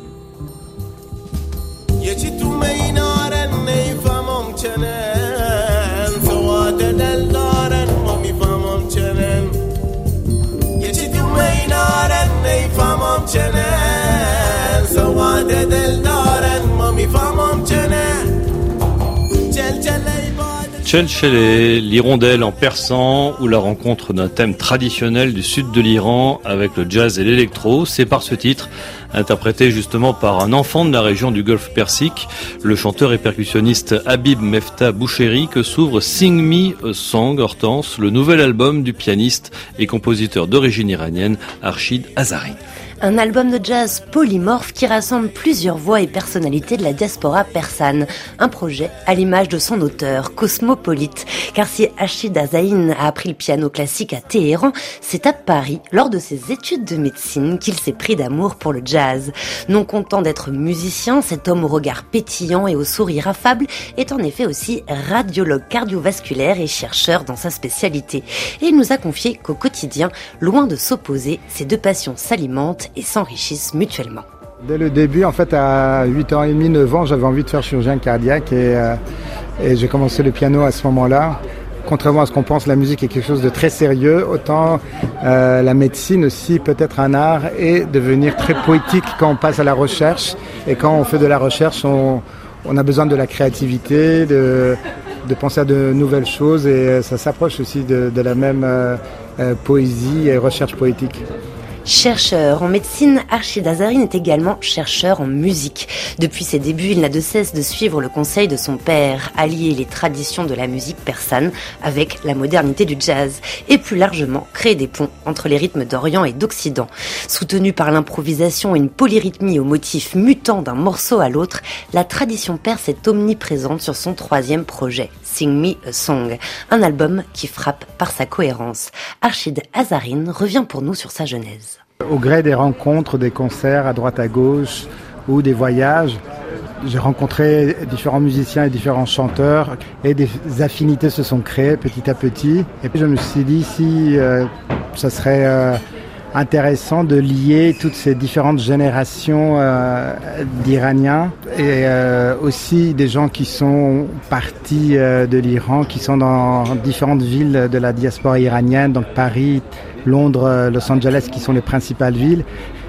Chelchele, l'hirondelle en persan ou la rencontre d'un thème traditionnel du sud de l'Iran avec le jazz et l'électro, c'est par ce titre, interprété justement par un enfant de la région du Golfe Persique, le chanteur et percussionniste Habib Meftah Boucheri, que s'ouvre Sing Me a Song, Hortense, le nouvel album du pianiste et compositeur d'origine iranienne Arshid Azari. Un album de jazz polymorphe qui rassemble plusieurs voix et personnalités de la diaspora persane. Un projet à l'image de son auteur, cosmopolite. Car si Arshid Azari a appris le piano classique à Téhéran, c'est à Paris, lors de ses études de médecine, qu'il s'est pris d'amour pour le jazz. Non content d'être musicien, cet homme au regard pétillant et au sourire affable est en effet aussi radiologue cardiovasculaire et chercheur dans sa spécialité. Et il nous a confié qu'au quotidien, loin de s'opposer, ces deux passions s'alimentent et s'enrichissent mutuellement. Dès le début, en fait, à huit ans et demi, neuf ans, j'avais envie de faire chirurgien cardiaque et, euh, et j'ai commencé le piano à ce moment-là. Contrairement à ce qu'on pense, la musique est quelque chose de très sérieux, autant euh, la médecine aussi peut être un art et devenir très poétique quand on passe à la recherche. Et quand on fait de la recherche, on, on a besoin de la créativité, de, de penser à de nouvelles choses et ça s'approche aussi de, de la même euh, euh, poésie et recherche poétique. Chercheur en médecine, Arshid Azari est également chercheur en musique. Depuis ses débuts, il n'a de cesse de suivre le conseil de son père, allier les traditions de la musique persane avec la modernité du jazz et plus largement créer des ponts entre les rythmes d'Orient et d'Occident. Soutenu par l'improvisation et une polyrythmie aux motifs mutants d'un morceau à l'autre, la tradition perse est omniprésente sur son troisième projet, Sing Me a Song, un album qui frappe par sa cohérence. Arshid Azari revient pour nous sur sa genèse. Au gré des rencontres, des concerts à droite à gauche ou des voyages, j'ai rencontré différents musiciens et différents chanteurs et des affinités se sont créées petit à petit. Et puis je me suis dit si euh, ça serait euh, intéressant de lier toutes ces différentes générations euh, d'Iraniens et euh, aussi des gens qui sont partis euh, de l'Iran, qui sont dans différentes villes de la diaspora iranienne, donc Paris, Londres, Los Angeles, qui sont les principales villes,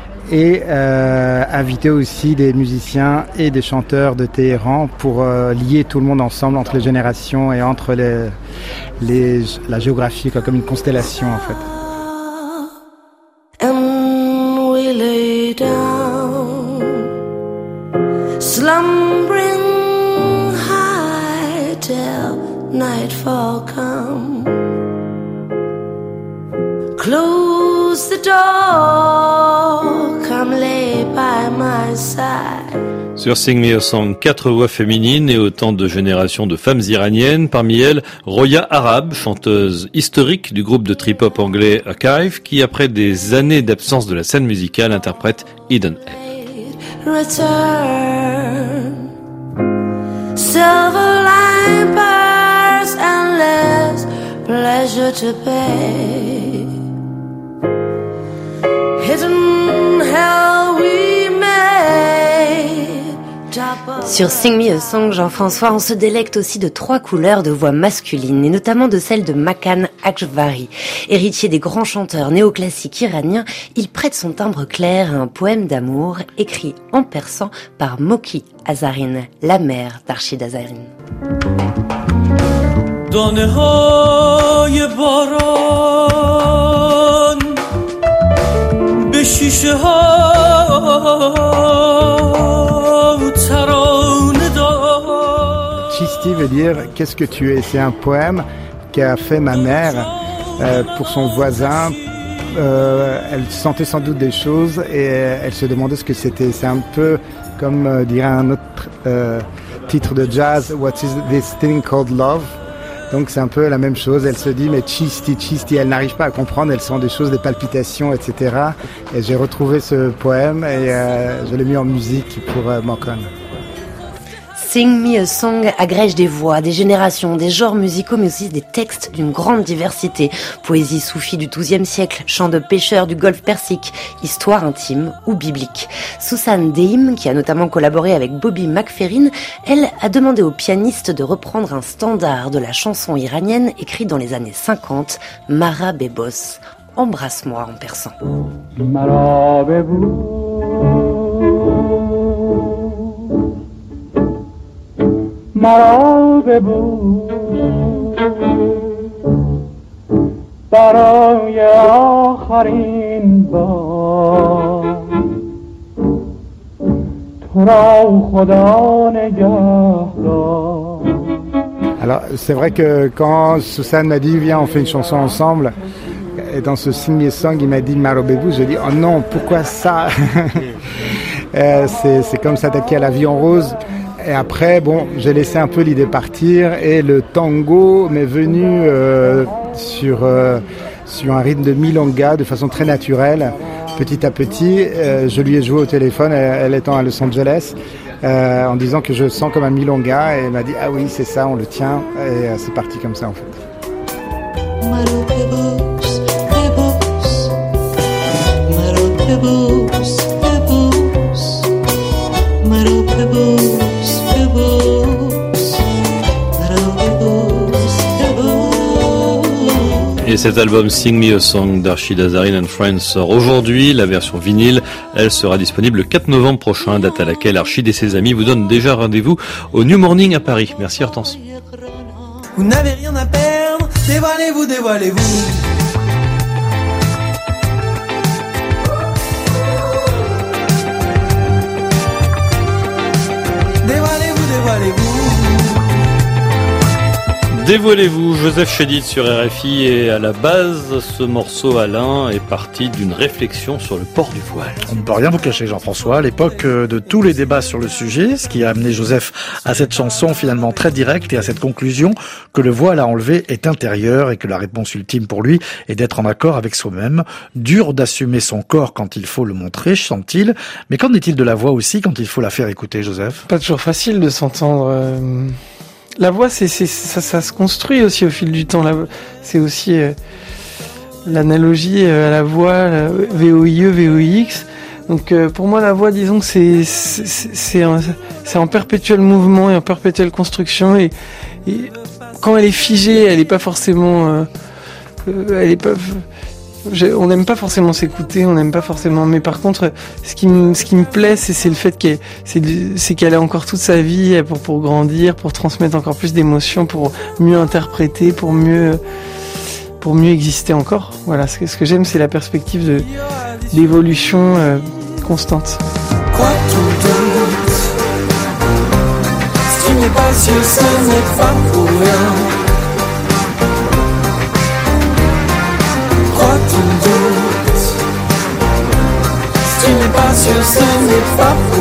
et euh, inviter aussi des musiciens et des chanteurs de Téhéran pour euh, lier tout le monde ensemble entre les générations et entre les, les, la géographie, quoi, comme une constellation en fait. And we lay down, slumbering high till nightfall come. Close the door, come lay by my side. Sur Sing Me a Song, quatre voix féminines et autant de générations de femmes iraniennes, parmi elles Roya Arab, chanteuse historique du groupe de trip-hop anglais Archive, qui après des années d'absence de la scène musicale interprète Hidden Head. Return, silver line pearls and less pleasure to pay. Hidden hell we made. Sur Sing Me a Song, Jean-François, on se délecte aussi de trois couleurs de voix masculines, et notamment de celle de Makan Akjvari. Héritier des grands chanteurs néoclassiques iraniens, il prête son timbre clair à un poème d'amour écrit en persan par Moki Azarin, la mère d'Arshid Azari. دانه‌های باران شیشه ها ترانه دار. Chisti veut dire qu'est-ce que tu es. C'est un poème qu'a fait ma mère euh, pour son voisin. Euh, elle sentait sans doute des choses et elle se demandait ce que c'était. C'est un peu comme euh, dirait un autre euh, titre de jazz, What is this thing called love? Donc c'est un peu la même chose. Elle se dit mais Chisti, Chisti, elle n'arrive pas à comprendre. Elle sent des choses, des palpitations, et cetera. Et j'ai retrouvé ce poème et euh, je l'ai mis en musique pour euh, Mokon. Sing Me a Song agrège des voix, des générations, des genres musicaux, mais aussi des textes d'une grande diversité. Poésie soufie du douzième siècle, chants de pêcheurs du golfe Persique, histoire intime ou biblique. Susan Deim, qui a notamment collaboré avec Bobby McFerrin, elle a demandé au pianiste de reprendre un standard de la chanson iranienne écrit dans les années cinquante, Mara Bebos. Embrasse-moi en persan. Mara Bebos. مرا ببو برای آخرین بار تو را خدا نگهدار. Alors c'est vrai que quand Susan m'a dit viens on fait une chanson ensemble, et dans ce Sing Me a Song il m'a dit Mara Bebou, j'ai dit oh non pourquoi ça. euh, c'est, c'est comme s'attaquer à la vie en rose. Et après, bon, j'ai laissé un peu l'idée partir et le tango m'est venu euh, sur, euh, sur un rythme de milonga de façon très naturelle. Petit à petit, euh, je lui ai joué au téléphone, elle, elle étant à Los Angeles, euh, en disant que je sens comme un milonga et elle m'a dit « Ah oui, c'est ça, on le tient » et euh, c'est parti comme ça en fait. Et cet album Sing Me a Song d'Arshid Azarin and Friends sort aujourd'hui. La version vinyle, elle sera disponible le quatre novembre prochain, date à laquelle Arshid et ses amis vous donnent déjà rendez-vous au New Morning à Paris. Merci Hortense. Vous n'avez rien à perdre, dévoilez-vous, dévoilez-vous. Dévoilez-vous, dévoilez-vous. Dévoilez-vous, Joseph Chédid sur R F I, et à la base, ce morceau, Alain, est parti d'une réflexion sur le port du voile. On ne peut rien vous cacher, Jean-François, à l'époque de tous les débats sur le sujet, ce qui a amené Joseph à cette chanson finalement très directe et à cette conclusion que le voile à enlever est intérieur et que la réponse ultime pour lui est d'être en accord avec soi-même. Dur d'assumer son corps quand il faut le montrer, chante-t-il, mais qu'en est-il de la voix aussi quand il faut la faire écouter, Joseph? Pas toujours facile de s'entendre... Euh... La voix, c'est, c'est, ça, ça se construit aussi au fil du temps. La, c'est aussi euh, l'analogie euh, à la voix, la V O I E, V O I X. Donc euh, pour moi, la voix, disons que c'est, c'est, c'est, un, c'est en perpétuel mouvement et en perpétuelle construction. Et, et quand elle est figée, elle n'est pas forcément... Euh, euh, elle est pas... On n'aime pas forcément s'écouter, on n'aime pas forcément. Mais par contre, ce qui me, ce qui me plaît, c'est, c'est le fait qu'elle, c'est, c'est qu'elle a encore toute sa vie pour, pour grandir, pour transmettre encore plus d'émotions, pour mieux interpréter, pour mieux, pour mieux exister encore. Voilà, ce que, ce que j'aime, c'est la perspective de, d'évolution euh, constante. Crois-tu doute, si tu n'es pas sûr, ce n'est pas pour rien. Tu n'es pas sûr, ce n'est pas pour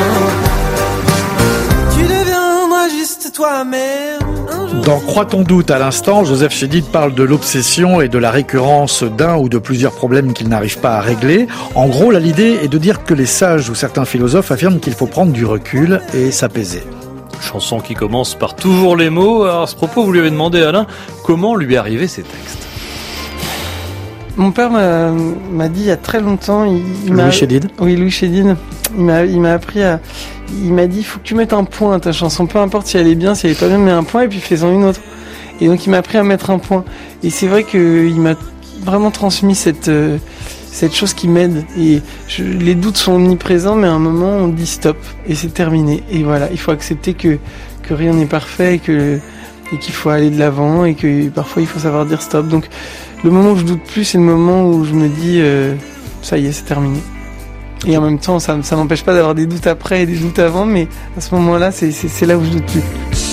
rien. Tu deviendras juste toi-même. Dans Croit-on doute à l'instant, Joseph Chédid parle de l'obsession et de la récurrence d'un ou de plusieurs problèmes qu'il n'arrive pas à régler. En gros, là, l'idée est de dire que les sages ou certains philosophes affirment qu'il faut prendre du recul et s'apaiser. Chanson qui commence par toujours les mots. Alors à ce propos, vous lui avez demandé à Alain comment lui arrivaient ces textes. Mon père m'a, m'a dit il y a très longtemps... Il, il Louis m'a, Chédid. Oui, Louis Chédid. Il m'a, il m'a appris à... Il m'a dit, il faut que tu mettes un point à ta chanson. Peu importe si elle est bien, si elle est pas bien, mets un point et puis fais-en une autre. Et donc il m'a appris à mettre un point. Et c'est vrai qu'il m'a vraiment transmis cette, euh, cette chose qui m'aide. Et je, les doutes sont omniprésents, mais à un moment, on dit stop. Et c'est terminé. Et voilà, il faut accepter que, que rien n'est parfait et, que, et qu'il faut aller de l'avant et que parfois il faut savoir dire stop. Donc le moment où je doute plus, c'est le moment où je me dis... Euh, ça y est, c'est terminé. Et en même temps, ça, ça m'empêche pas d'avoir des doutes après et des doutes avant, mais à ce moment-là, c'est, c'est, c'est là où je doute plus.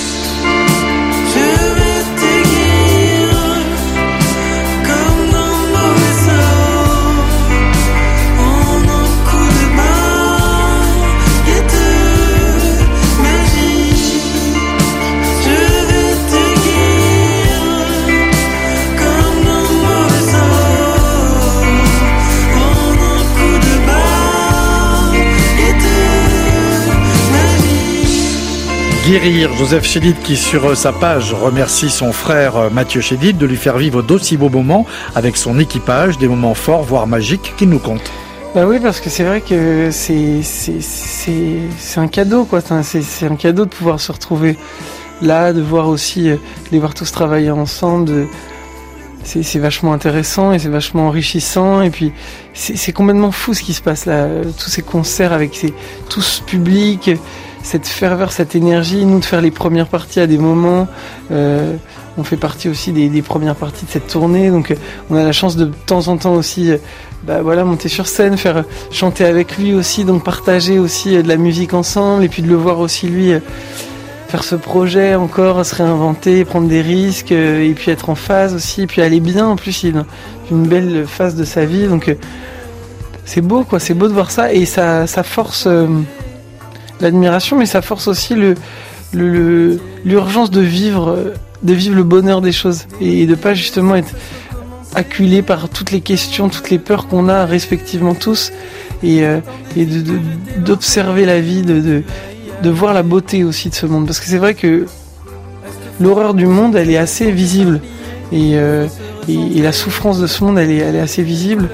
Guérir, Joseph Chédid qui sur sa page remercie son frère Mathieu Chédid de lui faire vivre d'aussi beaux moments avec son équipage, des moments forts voire magiques qu'il nous conte. Bah oui, parce que c'est vrai que c'est c'est c'est c'est un cadeau quoi, c'est c'est un cadeau de pouvoir se retrouver là, de voir aussi de les voir tous travailler ensemble, de c'est c'est vachement intéressant et c'est vachement enrichissant et puis c'est c'est complètement fou ce qui se passe là, tous ces concerts avec ces tout ce public, cette ferveur, cette énergie, nous de faire les premières parties à des moments, euh, on fait partie aussi des, des premières parties de cette tournée, donc on a la chance de, de temps en temps aussi, bah voilà, monter sur scène, faire chanter avec lui aussi, donc partager aussi de la musique ensemble, et puis de le voir aussi lui faire ce projet encore, se réinventer, prendre des risques, et puis être en phase aussi, et puis aller bien, en plus il a une belle phase de sa vie, donc c'est beau quoi, c'est beau de voir ça, et ça, ça force euh, l'admiration, mais ça force aussi le, le, le, l'urgence de vivre, de vivre le bonheur des choses et de pas justement être acculé par toutes les questions, toutes les peurs qu'on a respectivement tous et, euh, et de, de, d'observer la vie, de, de, de voir la beauté aussi de ce monde. Parce que c'est vrai que l'horreur du monde, elle est assez visible et, euh, et, et la souffrance de ce monde, elle est, elle est assez visible.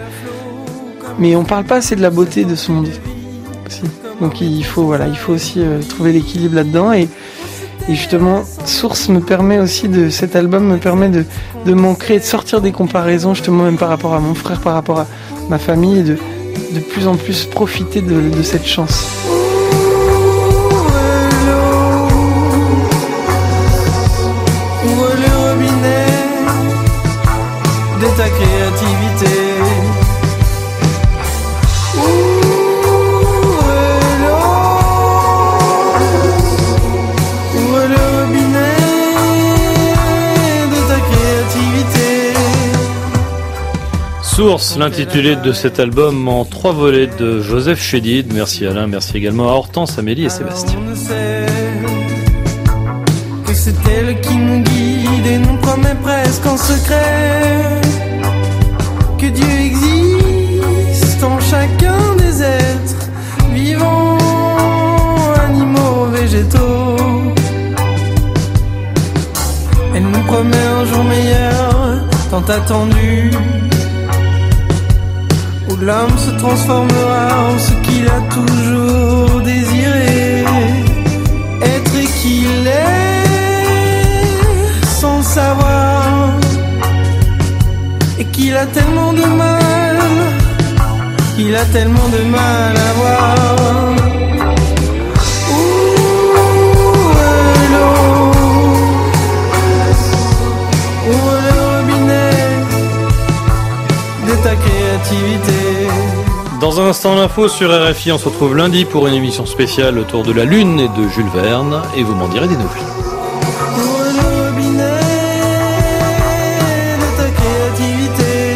Mais on parle pas assez de la beauté de ce monde aussi. Donc il faut voilà, il faut aussi euh, trouver l'équilibre là-dedans et, et justement Source me permet aussi de cet album me permet de de m'ancrer, de sortir des comparaisons justement même par rapport à mon frère, par rapport à ma famille et de de plus en plus profiter de, de cette chance. Ouvre le robinet de ta créativité. Source, l'intitulé de cet album en trois volets de Joseph Chédid. Merci Alain, merci également à Hortense, Amélie et Sébastien. On ne sait que c'est elle qui nous guide et nous promet presque en secret que Dieu existe en chacun des êtres vivants, animaux, végétaux. Elle nous promet un jour meilleur, tant attendu, où l'homme se transformera en ce qu'il a toujours désiré, être et qu'il est, sans savoir, et qu'il a tellement de mal, qu'il a tellement de mal à voir. Où est l'eau? Ouvre le robinet de ta créativité. Dans un instant l'info sur R F I, on se retrouve lundi pour une émission spéciale autour de la Lune et de Jules Verne, et vous m'en direz des nouvelles. Ouvre le robinet de ta créativité.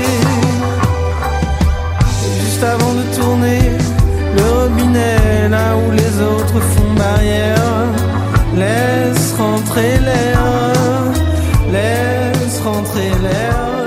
Et juste avant de tourner le robinet là où les autres font barrière, laisse rentrer l'air, laisse rentrer l'air.